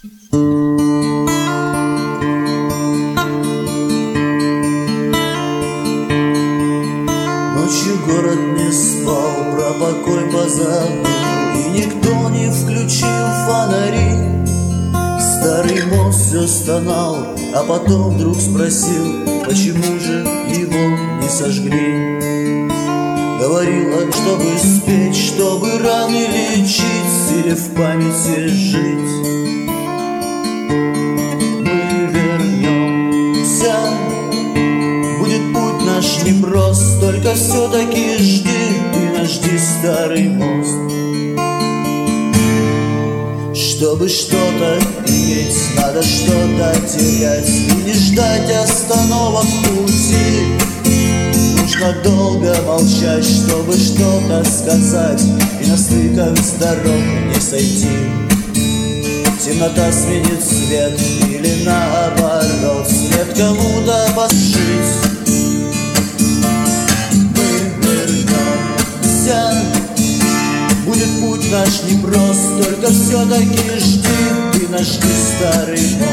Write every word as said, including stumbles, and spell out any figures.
Ночью город не спал, про покой позабыл, и никто не включил фонари. Старый мост все стонал, а потом вдруг спросил, почему же его не сожгли. Говорила, чтобы спеть, чтобы раны лечить или в памяти жить. Мы вернемся, будет путь наш непрост, только все-таки жди, ты наш жди, старый мост. Чтобы что-то иметь, надо что-то терять, и не ждать остановок в пути. Нужно долго молчать, чтобы что-то сказать, и на стыках с дорог не сойти. Темнота сменит свет, или наоборот, свет кому-то подшить. Мы вернемся, будет путь наш непрост, только все-таки жди, ты наш жди, старый мост.